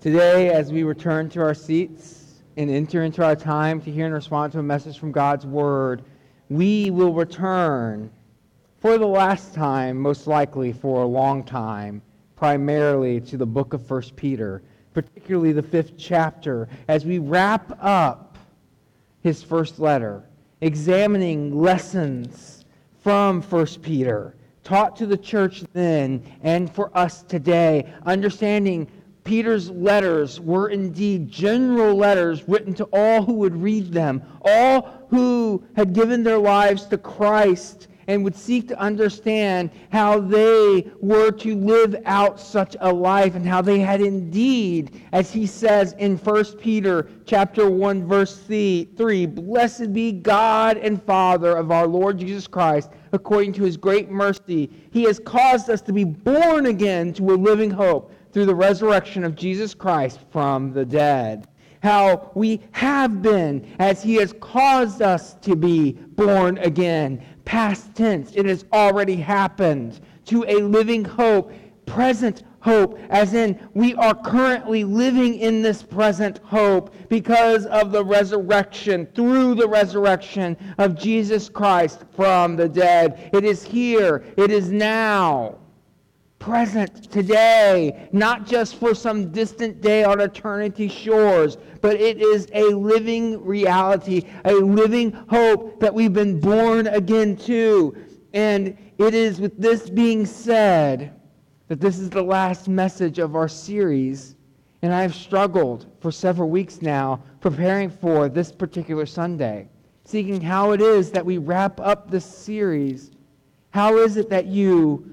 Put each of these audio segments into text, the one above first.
Today, as we return to our seats and enter into our time to hear and respond to a message from God's Word, we will return for the last time, most likely for a long time, primarily to the book of 1 Peter, particularly the 5th chapter, as we wrap up his first letter, examining lessons from 1 Peter, taught to the church then and for us today, understanding Peter's letters were indeed general letters written to all who would read them, all who had given their lives to Christ and would seek to understand how they were to live out such a life and how they had indeed, as he says in 1 Peter chapter 1, verse 3, "Blessed be God and Father of our Lord Jesus Christ, according to his great mercy. He has caused us to be born again to a living hope through the resurrection of Jesus Christ from the dead." How we have been, as he has caused us to be born again. Past tense, it has already happened. To a living hope, present hope, as in we are currently living in this present hope because of the resurrection, through the resurrection of Jesus Christ from the dead. It is here, it is now. Present today, not just for some distant day on eternity's shores, but it is a living reality, a living hope that we've been born again to. And it is with this being said that this is the last message of our series, and I've struggled for several weeks now preparing for this particular Sunday, seeking how it is that we wrap up this series. How is it that you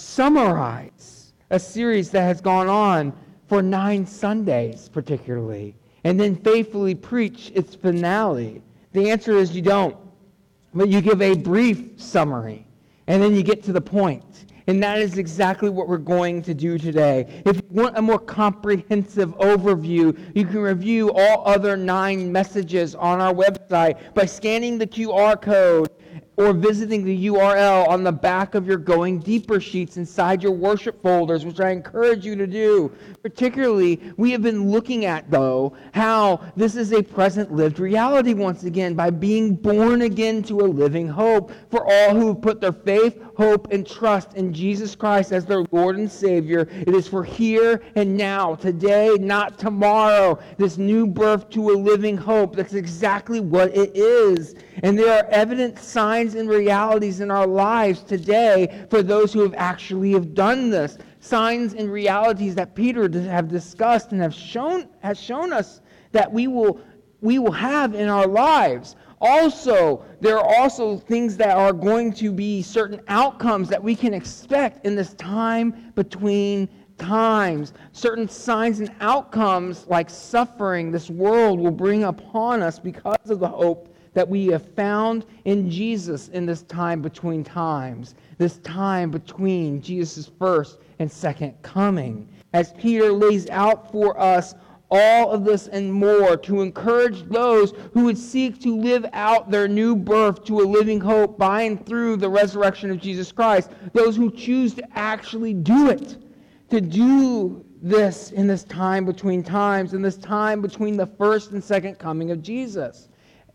summarize a series that has gone on for 9 Sundays particularly, and then faithfully preach its finale? The answer is you don't. But you give a brief summary, and then you get to the point. And that is exactly what we're going to do today. If you want a more comprehensive overview, you can review all other 9 messages on our website by scanning the QR code or visiting the URL on the back of your Going Deeper sheets inside your worship folders, which I encourage you to do. Particularly, we have been looking at, though, how this is a present lived reality once again by being born again to a living hope for all who have put their faith, hope, and trust in Jesus Christ as their Lord and Savior. It is for here and now, today, not tomorrow, this new birth to a living hope. That's exactly what it is. And there are evident signs and realities in our lives today for those who have done this. Signs and realities that Peter have discussed and has shown us that we will have in our lives. Also, there are also things that are going to be certain outcomes that we can expect in this time between times. Certain signs and outcomes like suffering this world will bring upon us because of the hope that we have found in Jesus in this time between times, this time between Jesus' first and second coming. As Peter lays out for us all of this and more to encourage those who would seek to live out their new birth to a living hope by and through the resurrection of Jesus Christ, those who choose to actually do it, to do this in this time between times, in this time between the first and second coming of Jesus,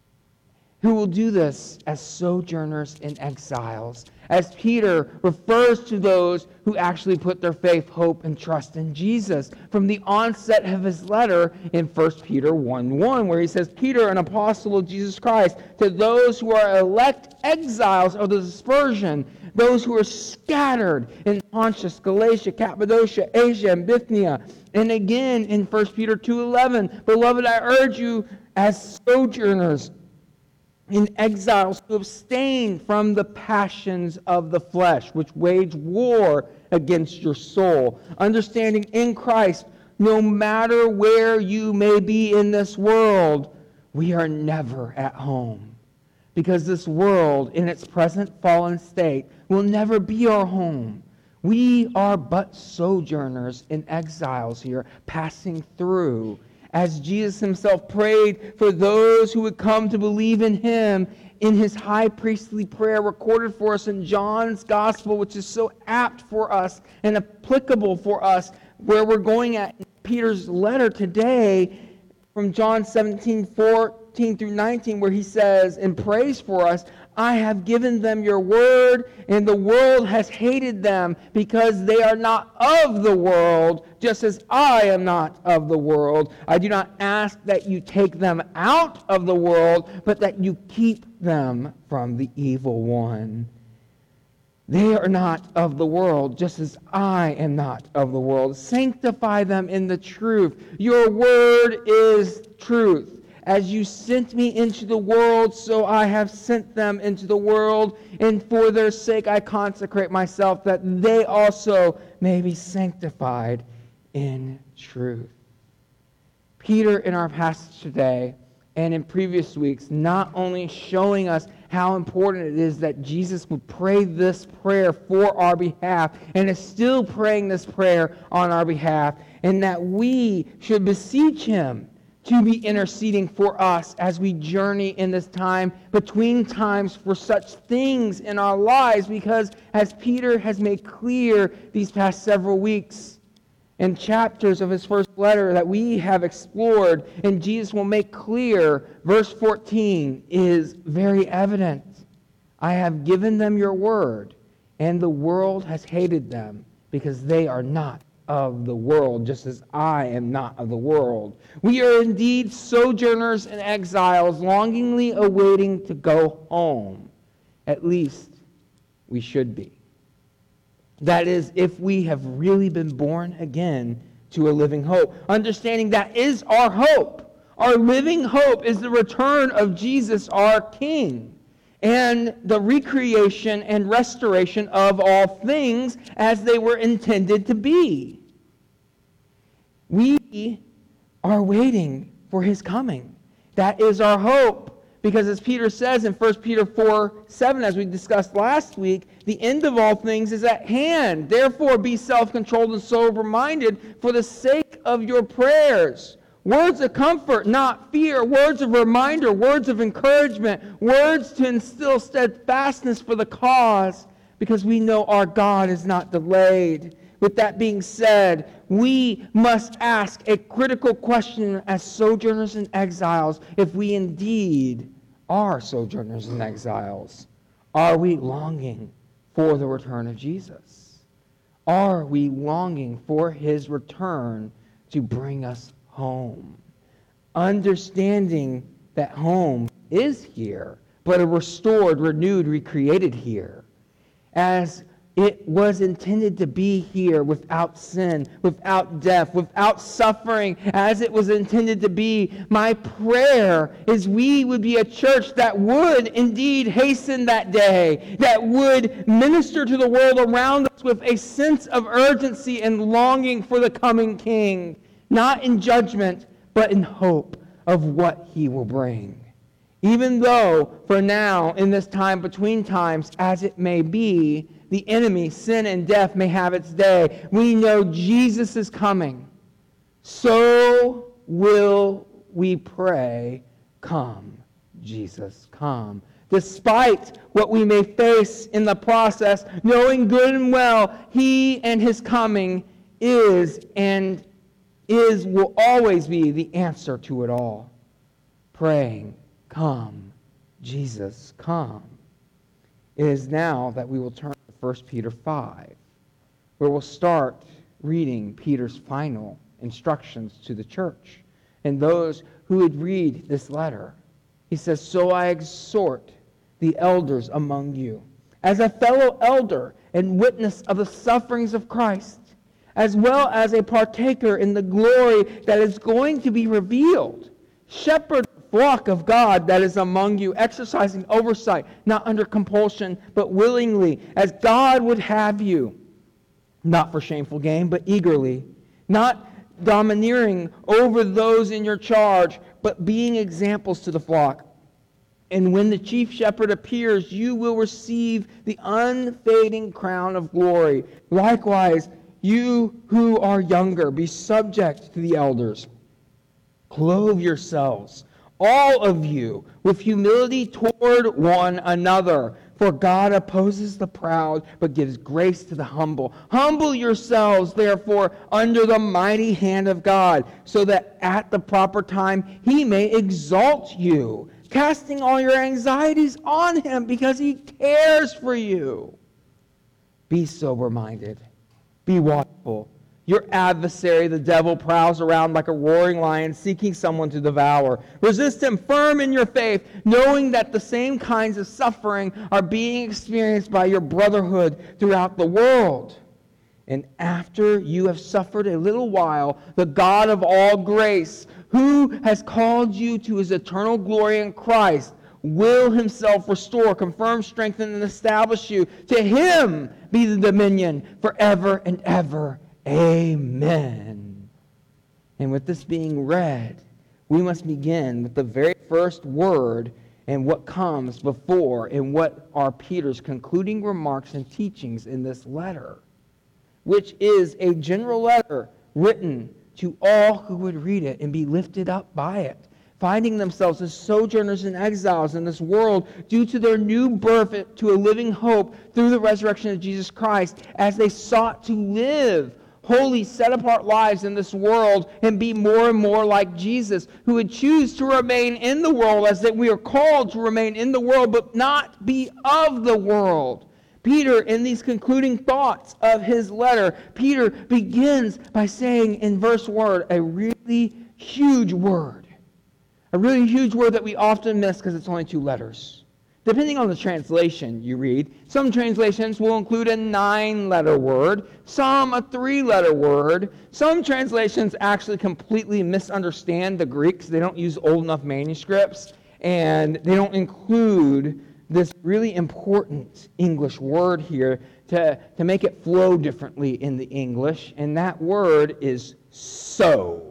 who will do this as sojourners and exiles, as Peter refers to those who actually put their faith, hope, and trust in Jesus from the onset of his letter in 1 Peter 1:1, where he says, "Peter, an apostle of Jesus Christ, to those who are elect exiles of the dispersion, those who are scattered in Pontus, Galatia, Cappadocia, Asia, and Bithynia." And again in 1 Peter 2:11, "Beloved, I urge you as sojourners in exiles to abstain from the passions of the flesh, which wage war against your soul, understanding in Christ, no matter where you may be in this world, we are never at home. Because this world, in its present fallen state, will never be our home. We are but sojourners and exiles here, passing through. As Jesus himself prayed for those who would come to believe in him in his high priestly prayer recorded for us in John's gospel, which is so apt for us and applicable for us, where we're going at Peter's letter today from John 17:14 through 19, where he says and prays for us, I have given them your word, and the world has hated them because they are not of the world, just as I am not of the world. I do not ask that you take them out of the world, but that you keep them from the evil one. They are not of the world, just as I am not of the world. Sanctify them in the truth. Your word is truth. As you sent me into the world, so I have sent them into the world, and for their sake I consecrate myself, that they also may be sanctified in truth. Peter, in our passage today and in previous weeks, not only showing us how important it is that Jesus would pray this prayer for our behalf, and is still praying this prayer on our behalf, and that we should beseech him to be interceding for us as we journey in this time between times for such things in our lives, because as Peter has made clear these past several weeks and chapters of his first letter that we have explored, and Jesus will make clear, verse 14 is very evident. I have given them your word, and the world has hated them because they are not of the world, just as I am not of the world. We are indeed sojourners and exiles, longingly awaiting to go home. At least we should be. That is, if we have really been born again to a living hope. Understanding that is our hope. Our living hope is the return of Jesus, our King, and the recreation and restoration of all things as they were intended to be. We are waiting for his coming. That is our hope. Because as Peter says in 1 Peter 4:7, as we discussed last week, the end of all things is at hand. Therefore, be self-controlled and sober-minded for the sake of your prayers. Words of comfort, not fear. Words of reminder, words of encouragement. Words to instill steadfastness for the cause, because we know our God is not delayed. With that being said, we must ask a critical question as sojourners and exiles, if we indeed are sojourners and exiles. Are we longing for the return of Jesus? Are we longing for his return to bring us home? Understanding that home is here, but a restored, renewed, recreated here. As it was intended to be here without sin, without death, without suffering, as it was intended to be. My prayer is we would be a church that would indeed hasten that day, that would minister to the world around us with a sense of urgency and longing for the coming King, not in judgment, but in hope of what he will bring. Even though, for now, in this time between times, as it may be, the enemy, sin and death, may have its day, we know Jesus is coming. So will we pray, come, Jesus, come. Despite what we may face in the process, knowing good and well he and his coming will always be the answer to it all. Praying, come, Jesus, come. It is now that we will turn to 1 Peter 5, where we'll start reading Peter's final instructions to the church and those who would read this letter. He says, so I exhort the elders among you, as a fellow elder and witness of the sufferings of Christ, as well as a partaker in the glory that is going to be revealed. Shepherd flock of God that is among you, exercising oversight, not under compulsion, but willingly, as God would have you, not for shameful gain, but eagerly, not domineering over those in your charge, but being examples to the flock. And when the chief shepherd appears, you will receive the unfading crown of glory. Likewise, you who are younger, be subject to the elders. Clothe yourselves, all of you, with humility toward one another. For God opposes the proud, but gives grace to the humble. Humble yourselves, therefore, under the mighty hand of God, so that at the proper time he may exalt you, casting all your anxieties on him, because he cares for you. Be sober-minded. Be watchful. Your adversary, the devil, prowls around like a roaring lion, seeking someone to devour. Resist him firm in your faith, knowing that the same kinds of suffering are being experienced by your brotherhood throughout the world. And after you have suffered a little while, the God of all grace, who has called you to his eternal glory in Christ, will himself restore, confirm, strengthen, and establish you. To him be the dominion forever and ever. Amen. And with this being read, we must begin with the very first word and what comes before and what are Peter's concluding remarks and teachings in this letter, which is a general letter written to all who would read it and be lifted up by it, finding themselves as sojourners and exiles in this world due to their new birth to a living hope through the resurrection of Jesus Christ, as they sought to live holy, set-apart lives in this world and be more and more like Jesus, who would choose to remain in the world as that we are called to remain in the world, but not be of the world. Peter, in these concluding thoughts of his letter, Peter begins by saying in verse 1 a really huge word. A really huge word that we often miss because it's only 2 letters. Depending on the translation you read, some translations will include a 9-letter word, some a 3-letter word. Some translations actually completely misunderstand the Greek, so they don't use old enough manuscripts, and they don't include this really important English word here to make it flow differently in the English, and that word is so.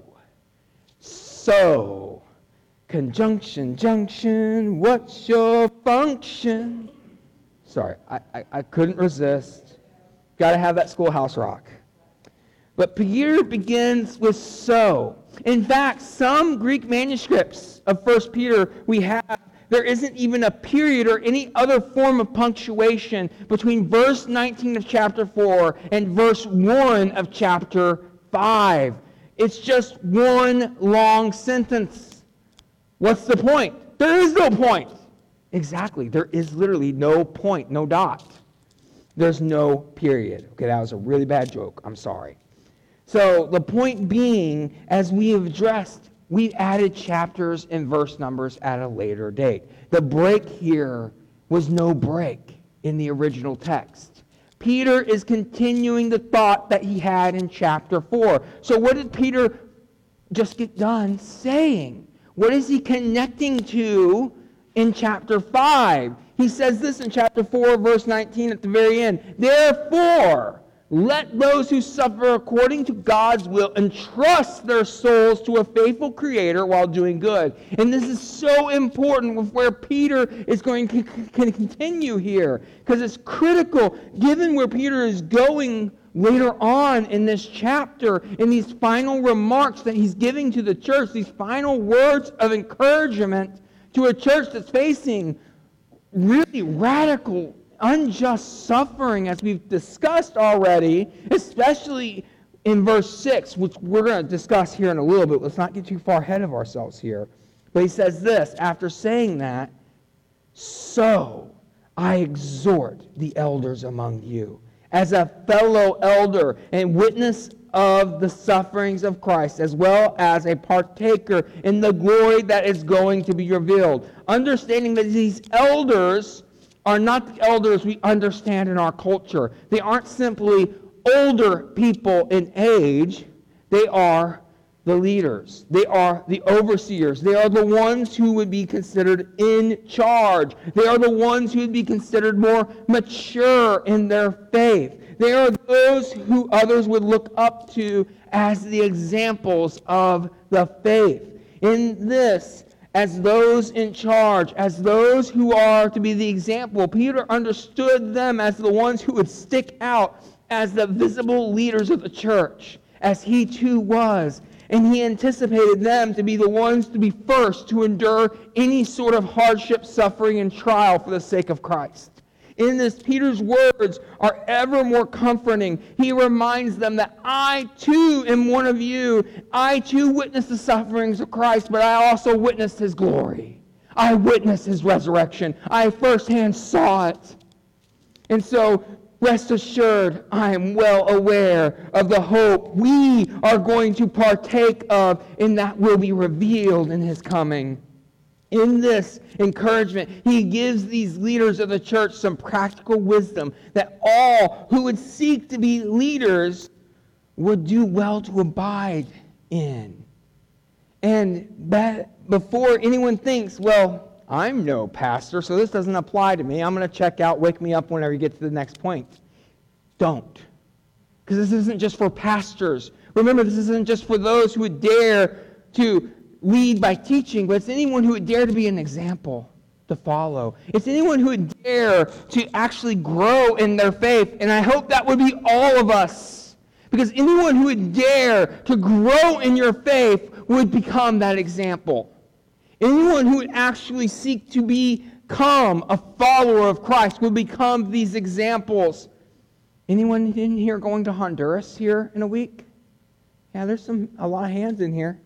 So. Conjunction, junction, what's your function? Sorry, I couldn't resist. Got to have that Schoolhouse Rock. But Peter begins with so. In fact, some Greek manuscripts of 1 Peter we have, there isn't even a period or any other form of punctuation between verse 19 of chapter 4 and verse 1 of chapter 5. It's just one long sentence. What's the point? There is no point. Exactly. There is literally no point, no dot. There's no period. Okay, that was a really bad joke. I'm sorry. So the point being, as we have addressed, we added chapters and verse numbers at a later date. The break here was no break in the original text. Peter is continuing the thought that he had in chapter 4. So what did Peter just get done saying? What is he connecting to in chapter 5? He says this in chapter 4, verse 19 at the very end. Therefore, let those who suffer according to God's will entrust their souls to a faithful Creator while doing good. And this is so important with where Peter is going to continue here, because it's critical given where Peter is going later on in this chapter, in these final remarks that he's giving to the church, these final words of encouragement to a church that's facing really radical, unjust suffering, as we've discussed already, especially in verse 6, which we're going to discuss here in a little bit. Let's not get too far ahead of ourselves here. But he says this, after saying that, so I exhort the elders among you, as a fellow elder and witness of the sufferings of Christ, as well as a partaker in the glory that is going to be revealed. Understanding that these elders are not the elders we understand in our culture. They aren't simply older people in age. They are the leaders. They are the overseers. They are the ones who would be considered in charge. They are the ones who would be considered more mature in their faith. They are those who others would look up to as the examples of the faith. In this, as those in charge, as those who are to be the example, Peter understood them as the ones who would stick out as the visible leaders of the church, as he too was. And he anticipated them to be the ones to be first to endure any sort of hardship, suffering, and trial for the sake of Christ. In this, Peter's words are ever more comforting. He reminds them that I too am one of you. I too witnessed the sufferings of Christ, but I also witnessed his glory. I witnessed his resurrection. I firsthand saw it. And so, rest assured, I am well aware of the hope we are going to partake of, and that will be revealed in his coming. In this encouragement, he gives these leaders of the church some practical wisdom that all who would seek to be leaders would do well to abide in. And that before anyone thinks, well, I'm no pastor, so this doesn't apply to me. I'm going to check out, wake me up whenever you get to the next point. Don't. Because this isn't just for pastors. Remember, this isn't just for those who would dare to lead by teaching, but it's anyone who would dare to be an example to follow. It's anyone who would dare to actually grow in their faith, and I hope that would be all of us. Because anyone who would dare to grow in your faith would become that example. Anyone who would actually seek to become a follower of Christ would become these examples. Anyone in here going to Honduras here in a week? Yeah, there's a lot of hands in here.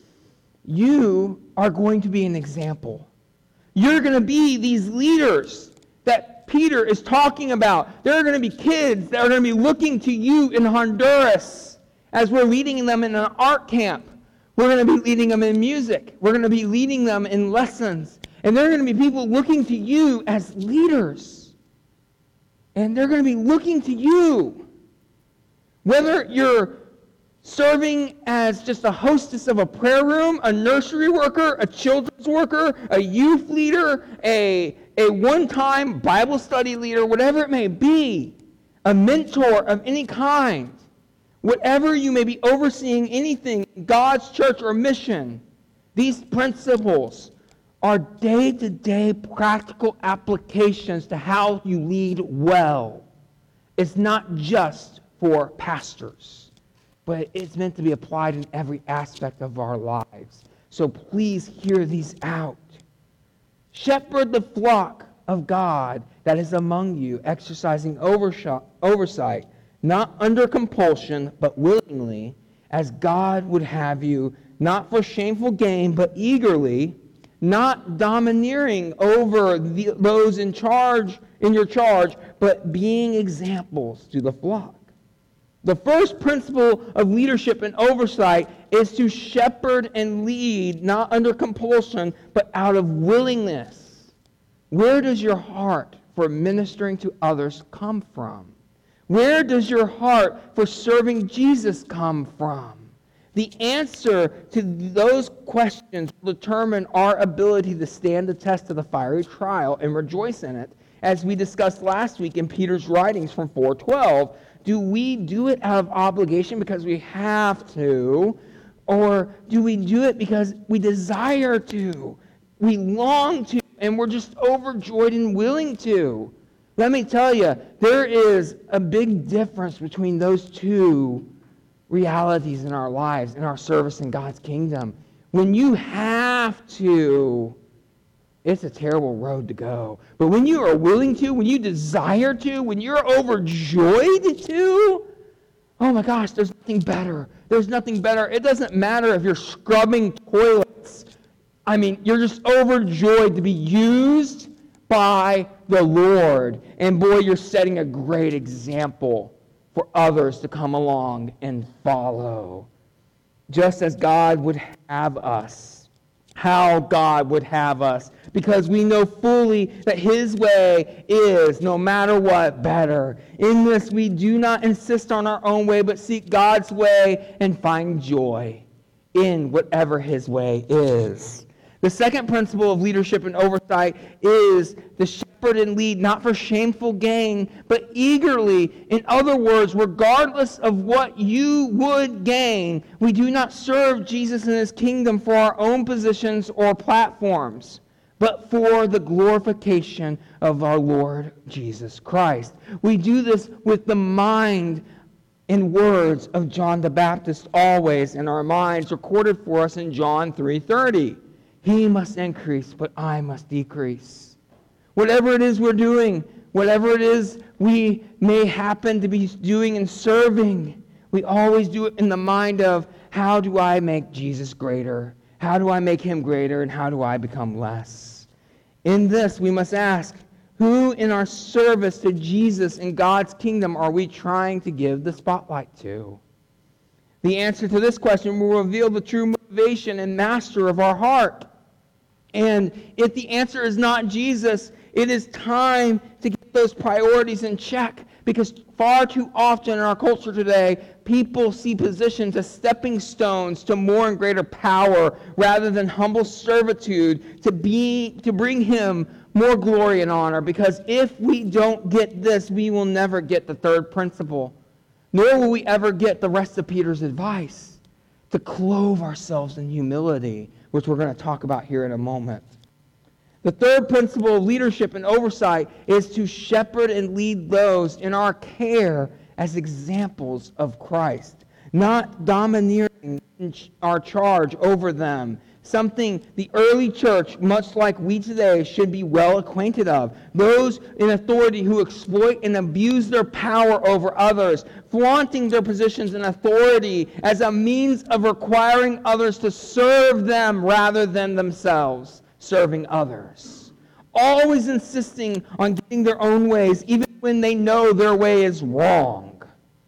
You are going to be an example. You're going to be these leaders that Peter is talking about. There are going to be kids that are going to be looking to you in Honduras as we're leading them in an art camp. We're going to be leading them in music. We're going to be leading them in lessons. And there are going to be people looking to you as leaders. And they're going to be looking to you. Whether you're serving as just a hostess of a prayer room, a nursery worker, a children's worker, a youth leader, a one-time Bible study leader, whatever it may be, a mentor of any kind, whatever you may be overseeing anything, God's church or mission, these principles are day-to-day practical applications to how you lead well. It's not just for pastors, but it's meant to be applied in every aspect of our lives. So please hear these out. Shepherd the flock of God that is among you, exercising oversight, not under compulsion, but willingly, as God would have you, not for shameful gain, but eagerly, not domineering over those in your charge, but being examples to the flock. The first principle of leadership and oversight is to shepherd and lead, not under compulsion, but out of willingness. Where does your heart for ministering to others come from? Where does your heart for serving Jesus come from? The answer to those questions will determine our ability to stand the test of the fiery trial and rejoice in it, as we discussed last week in Peter's writings from 4:12. Do we do it out of obligation because we have to, or do we do it because we desire to, we long to, and we're just overjoyed and willing to? Let me tell you, there is a big difference between those two realities in our lives, in our service in God's kingdom. When you have to, it's a terrible road to go. But when you are willing to, when you desire to, when you're overjoyed to, oh my gosh, there's nothing better. There's nothing better. It doesn't matter if you're scrubbing toilets. I mean, you're just overjoyed to be used by the Lord. And boy, you're setting a great example for others to come along and follow. Just as God would have us. How God would have us. Because we know fully that His way is, no matter what, better. In this, we do not insist on our own way, but seek God's way and find joy in whatever His way is. The second principle of leadership and oversight is the shepherd and lead, not for shameful gain, but eagerly. In other words, regardless of what you would gain, we do not serve Jesus and His kingdom for our own positions or platforms, but for the glorification of our Lord Jesus Christ. We do this with the mind and words of John the Baptist always in our minds, recorded for us in John 3:30. He must increase, but I must decrease. Whatever it is we're doing, whatever it is we may happen to be doing and serving, we always do it in the mind of, how do I make Jesus greater? How do I make him greater, and how do I become less? In this, we must ask, who in our service to Jesus and God's kingdom are we trying to give the spotlight to? The answer to this question will reveal the true motivation and master of our heart. And if the answer is not Jesus, it is time to get those priorities in check, because far too often in our culture today, people see positions as stepping stones to more and greater power rather than humble servitude to bring him more glory and honor. Because if we don't get this, we will never get the third principle, nor will we ever get the rest of Peter's advice, to clothe ourselves in humility, which we're going to talk about here in a moment. The third principle of leadership and oversight is to shepherd and lead those in our care as examples of Christ, not domineering our charge over them. Something the early church, much like we today, should be well acquainted of. Those in authority who exploit and abuse their power over others, flaunting their positions and authority as a means of requiring others to serve them rather than themselves serving others. Always insisting on getting their own ways, even when they know their way is wrong.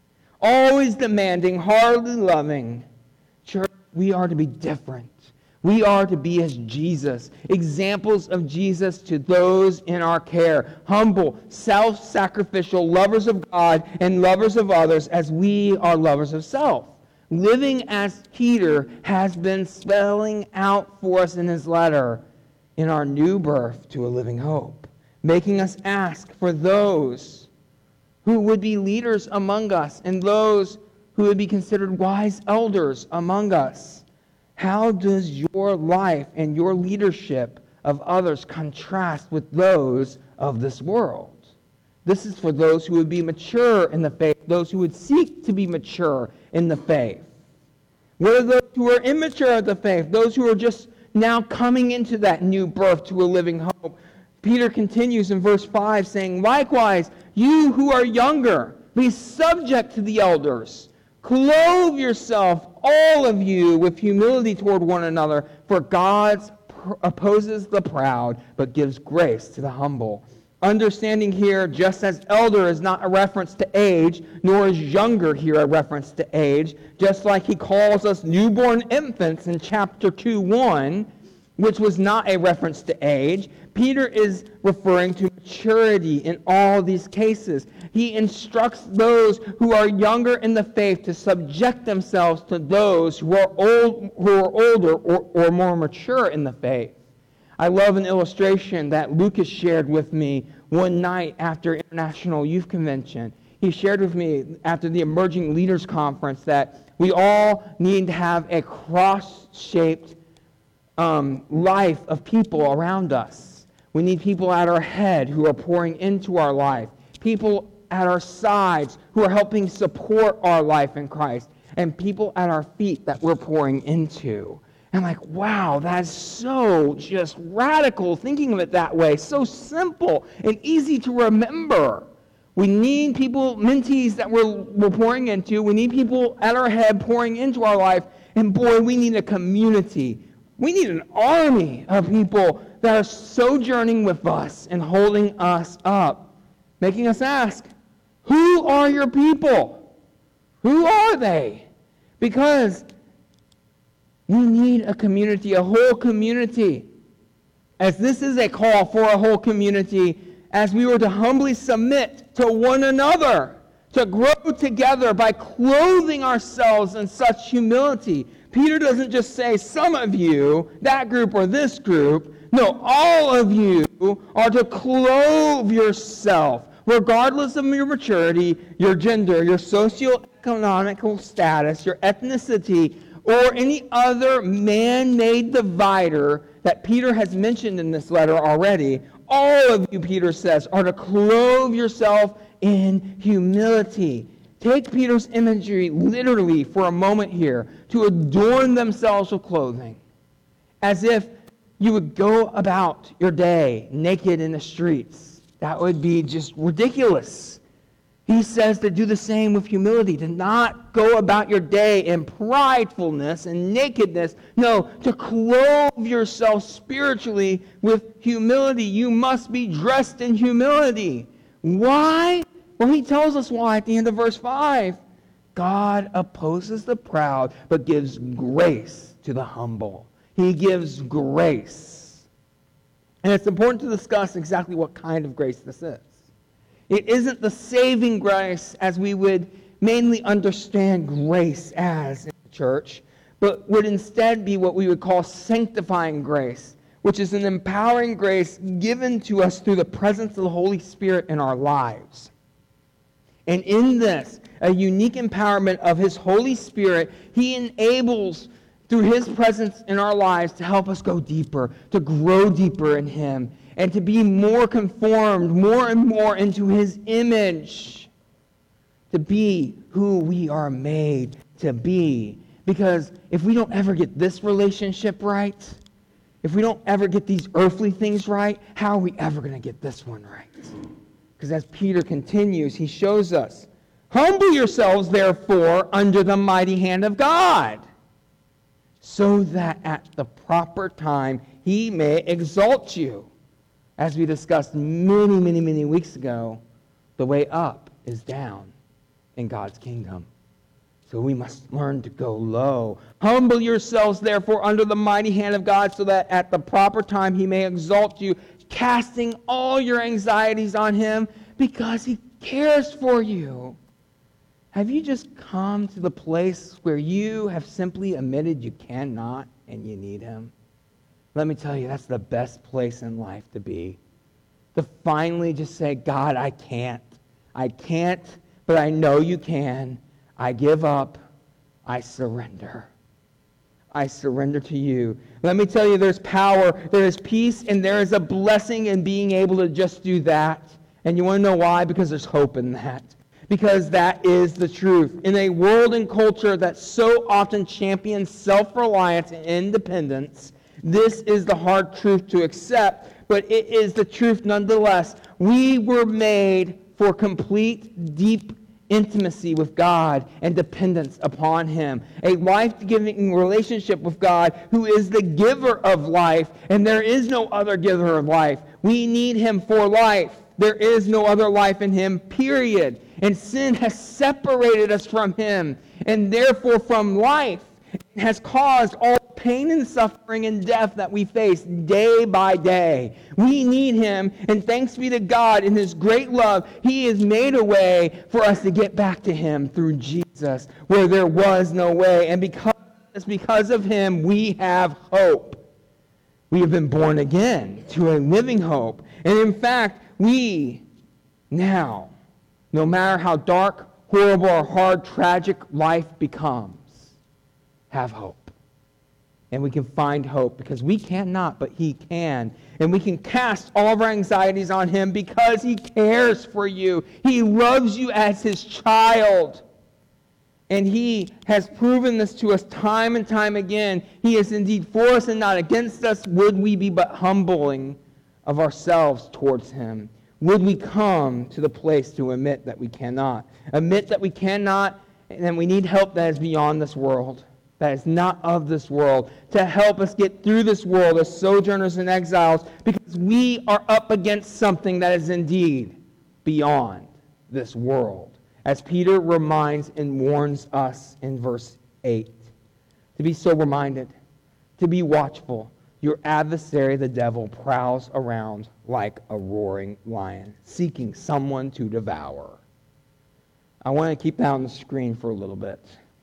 Always demanding, hardly loving. Church, we are to be different. We are to be as Jesus, examples of Jesus to those in our care, humble, self-sacrificial, lovers of God and lovers of others as we are lovers of self. Living as Peter has been spelling out for us in his letter in our new birth to a living hope, making us ask for those who would be leaders among us and those who would be considered wise elders among us. How does your life and your leadership of others contrast with those of this world? This is for those who would be mature in the faith, those who would seek to be mature in the faith. What are those who are immature in the faith, those who are just now coming into that new birth to a living hope? Peter continues in verse 5 saying, likewise, you who are younger, be subject to the elders. Clothe yourself, all of you, with humility toward one another, for God opposes the proud, but gives grace to the humble. Understanding here, just as elder is not a reference to age, nor is younger here a reference to age, just like he calls us newborn infants in chapter 2:1, which was not a reference to age, Peter is referring to maturity in all these cases. He instructs those who are younger in the faith to subject themselves to those who are older or more mature in the faith. I love an illustration that Lucas shared with me one night after International Youth Convention. He shared with me after the Emerging Leaders Conference that we all need to have a cross-shaped life of people around us. We need people at our head who are pouring into our life, people at our sides who are helping support our life in Christ, and people at our feet that we're pouring into. And I'm like, wow, that's so just radical thinking of it that way. So simple and easy to remember. We need people, mentees that we're pouring into. We need people at our head pouring into our life. And boy, we need a community. We need an army of people that are sojourning with us and holding us up, making us ask, who are your people? Who are they? Because we need a community, a whole community. As this is a call for a whole community, as we were to humbly submit to one another, to grow together by clothing ourselves in such humility. Peter doesn't just say, some of you, that group or this group. No, all of you are to clothe yourself, regardless of your maturity, your gender, your socioeconomic status, your ethnicity, or any other man-made divider that Peter has mentioned in this letter already. All of you, Peter says, are to clothe yourself in humility. Take Peter's imagery literally for a moment here, to adorn themselves with clothing, as if you would go about your day naked in the streets. That would be just ridiculous. He says to do the same with humility, to not go about your day in pridefulness and nakedness. No, to clothe yourself spiritually with humility. You must be dressed in humility. Why? Well, he tells us why at the end of verse 5. God opposes the proud, but gives grace to the humble. He gives grace. And it's important to discuss exactly what kind of grace this is. It isn't the saving grace as we would mainly understand grace as in the church, but would instead be what we would call sanctifying grace, which is an empowering grace given to us through the presence of the Holy Spirit in our lives. And in this, a unique empowerment of His Holy Spirit, He enables, through His presence in our lives, to help us go deeper, to grow deeper in Him, and to be more conformed, more and more into His image, to be who we are made to be. Because if we don't ever get this relationship right, if we don't ever get these earthly things right, how are we ever going to get this one right? Because as Peter continues, he shows us, humble yourselves, therefore, under the mighty hand of God, so that at the proper time He may exalt you. As we discussed many weeks ago, the way up is down in God's kingdom. So we must learn to go low. Humble yourselves, therefore, under the mighty hand of God, so that at the proper time He may exalt you, casting all your anxieties on Him, because He cares for you. Have you just come to the place where you have simply admitted you cannot and you need Him? Let me tell you, that's the best place in life to be. To finally just say, God, I can't, but I know you can. I give up. I surrender. I surrender to you. Let me tell you, there's power, there is peace, and there is a blessing in being able to just do that. And you want to know why? Because there's hope in that. Because that is the truth. In a world and culture that so often champions self-reliance and independence, this is the hard truth to accept, but it is the truth nonetheless. We were made for complete, deep intimacy with God and dependence upon Him. A life-giving relationship with God, who is the giver of life, and there is no other giver of life. We need Him for life. There is no other life in Him, period. And sin has separated us from Him, and therefore from life. It has caused all pain and suffering and death that we face day by day. We need Him, and thanks be to God in His great love, He has made a way for us to get back to Him through Jesus, where there was no way. And because of Him, we have hope. We have been born again to a living hope. And in fact, we now, no matter how dark, horrible, or hard, tragic life becomes, have hope. And we can find hope because we cannot, but He can. And we can cast all of our anxieties on Him because He cares for you. He loves you as His child. And He has proven this to us time and time again. He is indeed for us and not against us. Would we be but humbling of ourselves towards Him? Would we come to the place to admit that we cannot? Admit that we cannot, and then we need help that is beyond this world, that is not of this world, to help us get through this world as sojourners and exiles, because we are up against something that is indeed beyond this world. As Peter reminds and warns us in verse 8, to be sober-minded, to be watchful. Your adversary, the devil, prowls around like a roaring lion, seeking someone to devour. I want to keep that on the screen for a little bit,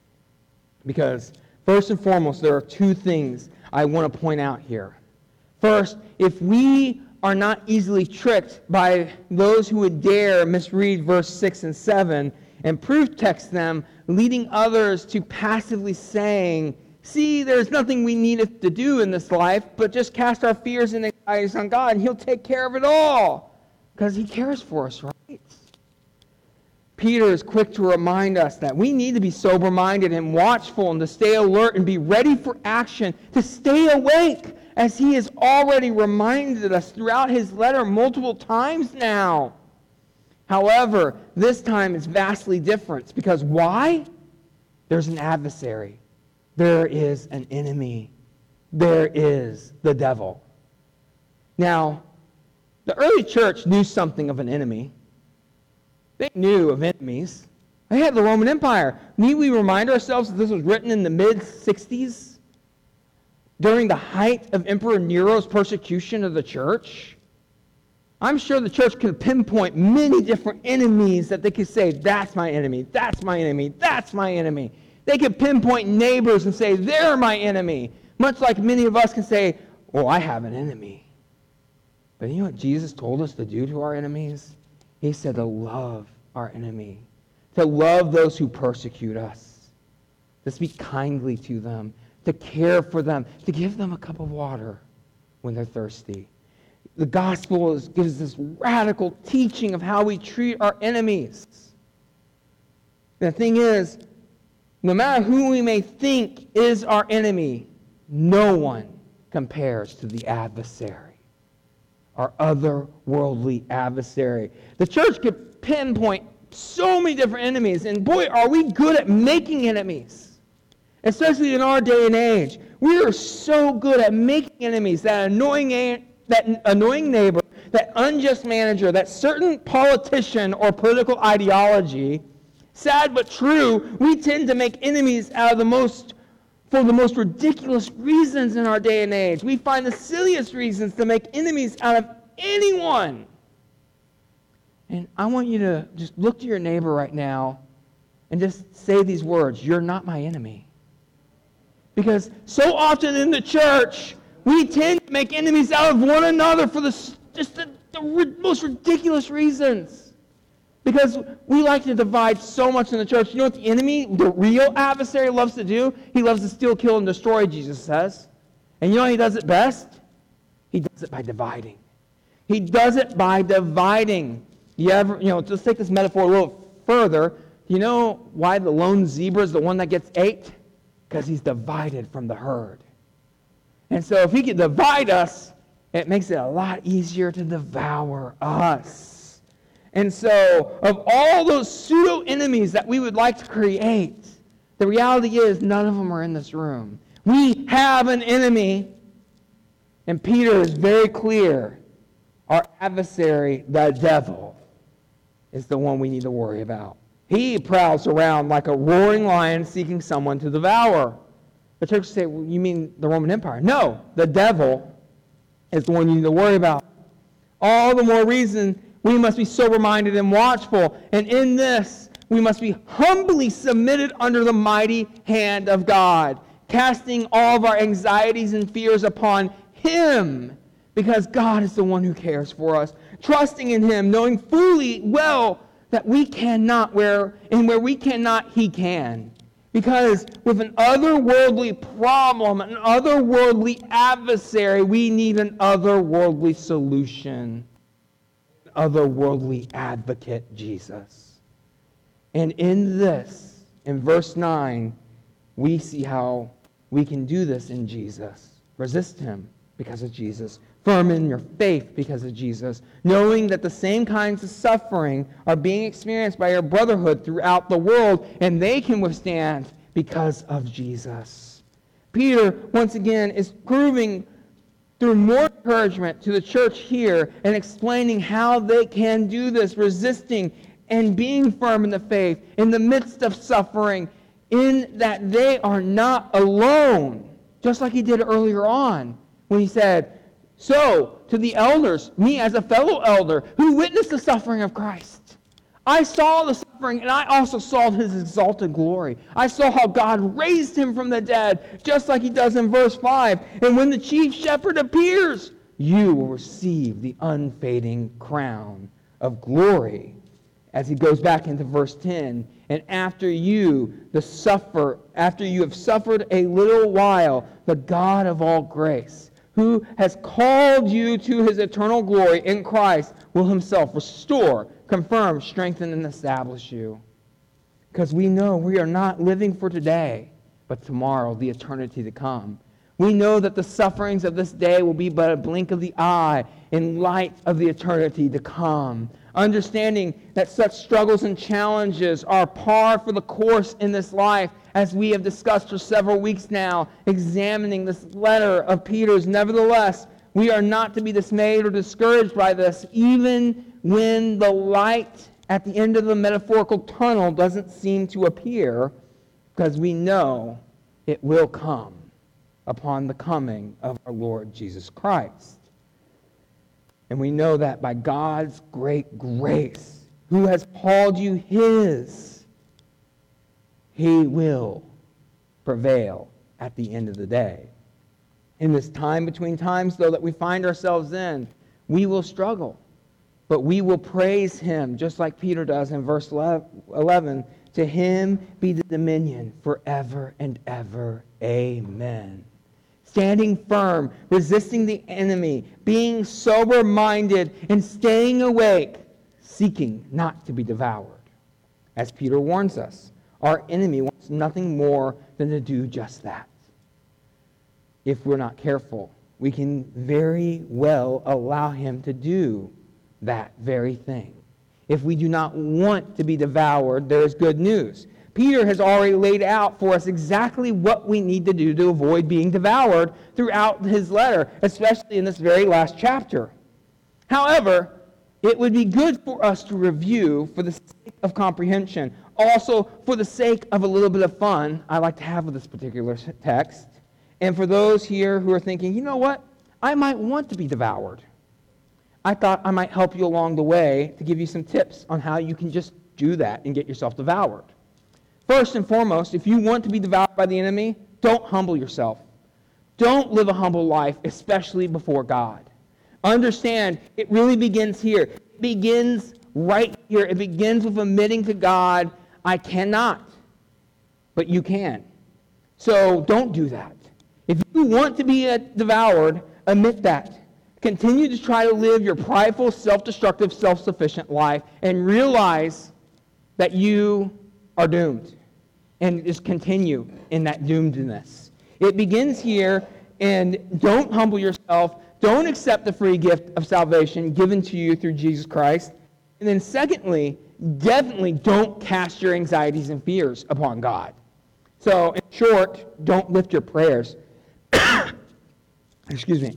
because first and foremost, there are two things I want to point out here. First, if we are not easily tricked by those who would dare misread verse 6 and 7 and proof text them, leading others to passively saying, see, there's nothing we need to do in this life, but just cast our fears and anxieties on God, and He'll take care of it all, because He cares for us, right? Peter is quick to remind us that we need to be sober-minded and watchful and to stay alert and be ready for action, to stay awake as he has already reminded us throughout his letter multiple times now. However, this time it's vastly different. Because why? There's an adversary. There is an enemy. There is the devil. Now, the early church knew something of an enemy. They knew of enemies. They had the Roman Empire. Need we remind ourselves that this was written in the mid-60s? During the height of Emperor Nero's persecution of the church? I'm sure the church could pinpoint many different enemies that they could say, that's my enemy, that's my enemy, that's my enemy. They could pinpoint neighbors and say, they're my enemy. Much like many of us can say, oh, I have an enemy. But you know what Jesus told us to do to our enemies? He said to love our enemy, to love those who persecute us, to speak kindly to them, to care for them, to give them a cup of water when they're thirsty. The gospel gives this radical teaching of how we treat our enemies. The thing is, no matter who we may think is our enemy, no one compares to the adversary, our otherworldly adversary. The church could pinpoint so many different enemies, and boy, are we good at making enemies, especially in our day and age. We are so good at making enemies, that annoying neighbor, that unjust manager, that certain politician or political ideology. Sad but true, we tend to make enemies for the most ridiculous reasons in our day and age. We find the silliest reasons to make enemies out of anyone. And I want you to just look to your neighbor right now and just say these words, you're not my enemy. Because so often in the church, we tend to make enemies out of one another for the most ridiculous reasons. Because we like to divide so much in the church. You know what the enemy, the real adversary, loves to do? He loves to steal, kill, and destroy, Jesus says. And you know how he does it best? He does it by dividing. He does it by dividing. Let's take this metaphor a little further. You know why the lone zebra is the one that gets ate? Because he's divided from the herd. And so if he can divide us, it makes it a lot easier to devour us. And so, of all those pseudo-enemies that we would like to create, the reality is none of them are in this room. We have an enemy, and Peter is very clear. Our adversary, the devil, is the one we need to worry about. He prowls around like a roaring lion seeking someone to devour. The church say, well, you mean the Roman Empire? No, the devil is the one you need to worry about. All the more reason we must be sober-minded and watchful. And in this, we must be humbly submitted under the mighty hand of God, casting all of our anxieties and fears upon Him, because God is the one who cares for us. Trusting in Him, knowing fully well that we cannot, where we cannot, He can. Because with an otherworldly problem, an otherworldly adversary, we need an otherworldly solution. Otherworldly advocate, Jesus. And in this, in verse 9, we see how we can do this in Jesus. Resist him because of Jesus. Firm in your faith because of Jesus. Knowing that the same kinds of suffering are being experienced by your brotherhood throughout the world, and they can withstand because of Jesus. Peter, once again, is proving through more encouragement to the church here and explaining how they can do this, resisting and being firm in the faith in the midst of suffering, in that they are not alone, just like he did earlier on when he said, so to the elders, me as a fellow elder who witnessed the suffering of Christ, I saw the suffering, and I also saw his exalted glory. I saw how God raised him from the dead, just like he does in verse 5. And when the chief shepherd appears, you will receive the unfading crown of glory. As he goes back into verse 10, and after you have suffered a little while, the God of all grace, who has called you to his eternal glory in Christ, will himself restore, confirm, strengthen, and establish you. Because we know we are not living for today, but tomorrow, the eternity to come. We know that the sufferings of this day will be but a blink of the eye in light of the eternity to come. Understanding that such struggles and challenges are par for the course in this life, as we have discussed for several weeks now, examining this letter of Peter's. Nevertheless, we are not to be dismayed or discouraged by this, even when the light at the end of the metaphorical tunnel doesn't seem to appear, because we know it will come upon the coming of our Lord Jesus Christ. And we know that by God's great grace, who has called you His, He will prevail at the end of the day. In this time between times, though, that we find ourselves in, we will struggle. But we will praise Him, just like Peter does in verse 11. To Him be the dominion forever and ever. Amen. Standing firm, resisting the enemy, being sober-minded, and staying awake, seeking not to be devoured. As Peter warns us, our enemy wants nothing more than to do just that. If we're not careful, we can very well allow him to do that very thing. If we do not want to be devoured, there is good news. Peter has already laid out for us exactly what we need to do to avoid being devoured throughout his letter, especially in this very last chapter. However, it would be good for us to review for the sake of comprehension, also for the sake of a little bit of fun I like to have with this particular text, and for those here who are thinking, you know what, I might want to be devoured. I thought I might help you along the way to give you some tips on how you can just do that and get yourself devoured. First and foremost, if you want to be devoured by the enemy, don't humble yourself. Don't live a humble life, especially before God. Understand, it really begins here. It begins right here. It begins with admitting to God, I cannot, but you can. So don't do that. If you want to be devoured, admit that. Continue to try to live your prideful, self-destructive, self-sufficient life and realize that you are doomed, and just continue in that doomedness. It begins here, and don't humble yourself. Don't accept the free gift of salvation given to you through Jesus Christ. And then secondly, definitely don't cast your anxieties and fears upon God. So in short, don't lift your prayers. Excuse me.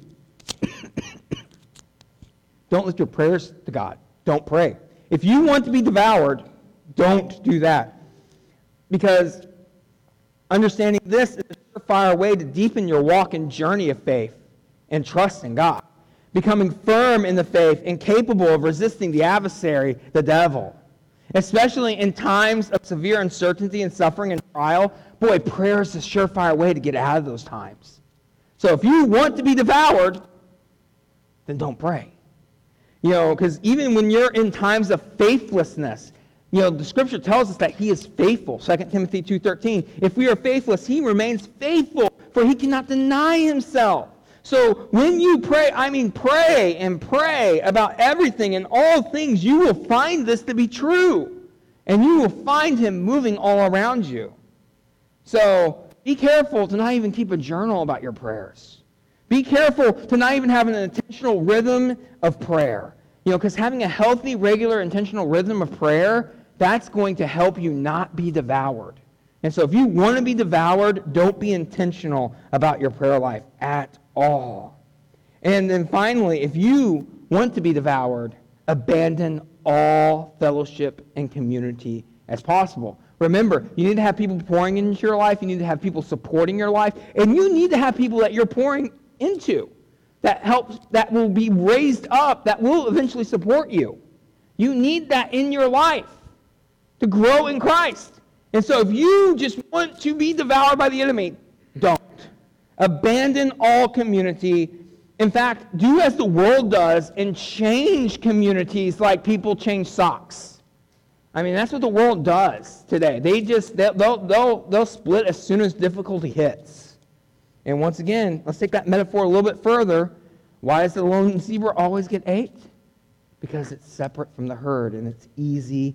Don't lift your prayers to God. Don't pray. If you want to be devoured, don't do that. Because understanding this is a surefire way to deepen your walk and journey of faith and trust in God. Becoming firm in the faith and capable of resisting the adversary, the devil. Especially in times of severe uncertainty and suffering and trial, boy, prayer is a surefire way to get out of those times. So if you want to be devoured, then don't pray. Because even when you're in times of faithlessness, the Scripture tells us that He is faithful. 2 Timothy 2:13. If we are faithless, He remains faithful, for He cannot deny Himself. So when you pray, I mean pray and pray about everything and all things, you will find this to be true. And you will find Him moving all around you. So be careful to not even keep a journal about your prayers. Be careful to not even have an intentional rhythm of prayer. Because having a healthy, regular, intentional rhythm of prayer, that's going to help you not be devoured. And so if you want to be devoured, don't be intentional about your prayer life at all. And then finally, if you want to be devoured, abandon all fellowship and community as possible. Remember, you need to have people pouring into your life, you need to have people supporting your life, and you need to have people that you're pouring into that will be raised up, that will eventually support you. You need that in your life to grow in Christ. And so if you just want to be devoured by the enemy, don't. Abandon all community. In fact, do as the world does and change communities like people change socks. I mean, that's what the world does today. They'll split as soon as difficulty hits. And once again, let's take that metaphor a little bit further. Why does the lone zebra always get ate? Because it's separate from the herd and it's easy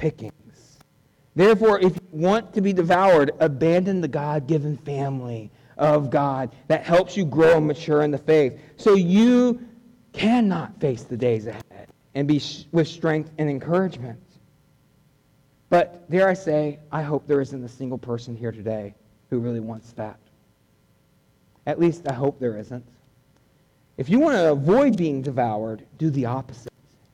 pickings. Therefore, if you want to be devoured, abandon the God-given family of God that helps you grow and mature in the faith. So you cannot face the days ahead and be with strength and encouragement. But dare I say, I hope there isn't a single person here today who really wants that. At least I hope there isn't. If you want to avoid being devoured, do the opposite.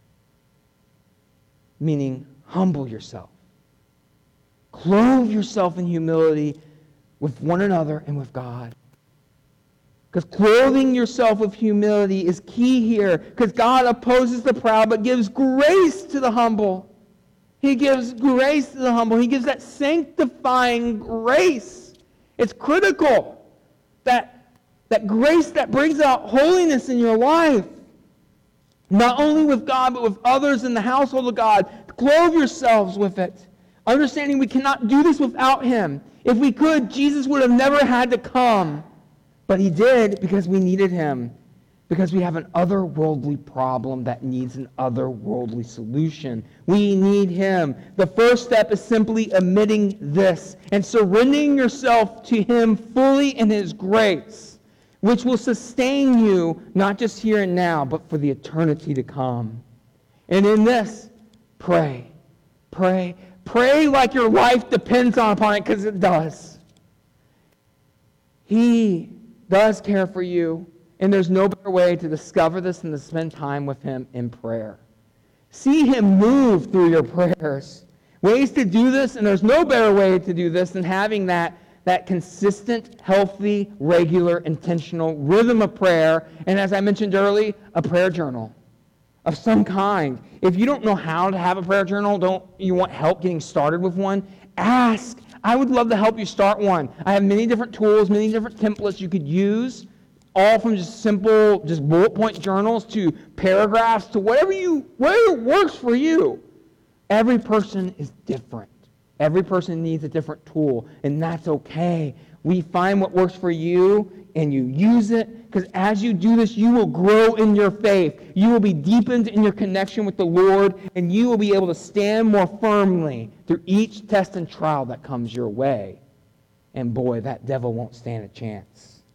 Meaning, humble yourself. Clothe yourself in humility with one another and with God. Because clothing yourself with humility is key here. Because God opposes the proud but gives grace to the humble. He gives grace to the humble. He gives that sanctifying grace. It's critical. That grace that brings out holiness in your life. Not only with God, but with others in the household of God. Clothe yourselves with it. Understanding we cannot do this without Him. If we could, Jesus would have never had to come. But He did because we needed Him. Because we have an otherworldly problem that needs an otherworldly solution. We need Him. The first step is simply admitting this and surrendering yourself to Him fully in His grace, which will sustain you not just here and now, but for the eternity to come. And in this, pray. Pray. Pray like your life depends upon it, because it does. He does care for you, and there's no better way to discover this than to spend time with Him in prayer. See Him move through your prayers. Ways to do this, and there's no better way to do this than having that consistent, healthy, regular, intentional rhythm of prayer, and as I mentioned earlier, a prayer journal of some kind. If you don't know how to have a prayer journal, you want help getting started with one, ask. I would love to help you start one. I have many different tools, many different templates you could use, all from just simple, just bullet point journals to paragraphs to whatever works for you. Every person is different. Every person needs a different tool, and that's okay. We find what works for you, and you use it, because as you do this, you will grow in your faith. You will be deepened in your connection with the Lord, and you will be able to stand more firmly through each test and trial that comes your way. And boy, that devil won't stand a chance,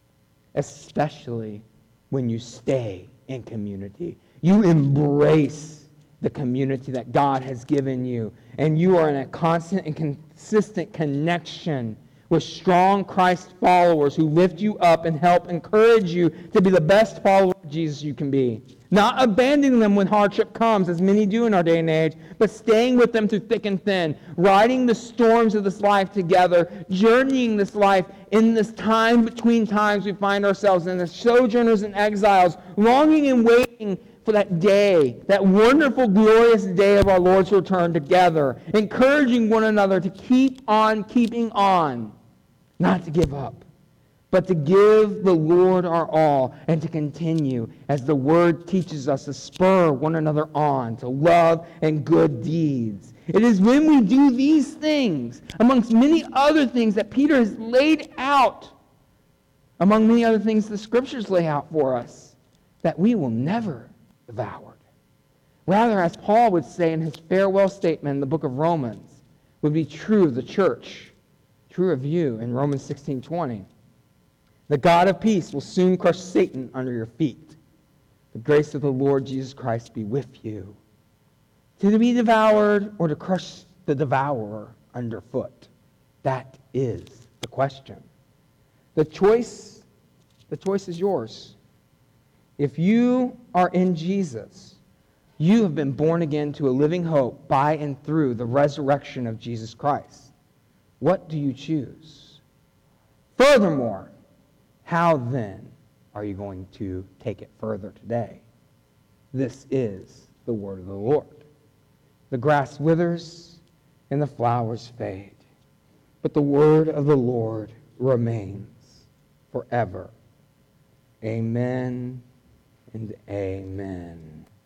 especially when you stay in community. You embrace the community that God has given you, and you are in a constant and consistent connection with strong Christ followers who lift you up and help encourage you to be the best follower of Jesus you can be. Not abandoning them when hardship comes, as many do in our day and age, but staying with them through thick and thin, riding the storms of this life together, journeying this life in this time between times we find ourselves in, as sojourners and exiles, longing and waiting for that day, that wonderful, glorious day of our Lord's return together, encouraging one another to keep on keeping on, not to give up, but to give the Lord our all and to continue, as the Word teaches us, to spur one another on to love and good deeds. It is when we do these things, amongst many other things that Peter has laid out, among many other things the Scriptures lay out for us, that we will never be devoured. Rather, as Paul would say in his farewell statement in the book of Romans, would be true of the church, true of you in Romans 16:20. The God of peace will soon crush Satan under your feet. The grace of the Lord Jesus Christ be with you. To be devoured or to crush the devourer underfoot? That is the question. The choice is yours. If you are in Jesus, you have been born again to a living hope by and through the resurrection of Jesus Christ. What do you choose? Furthermore, how then are you going to take it further today? This is the word of the Lord. The grass withers and the flowers fade, but the word of the Lord remains forever. Amen and amen.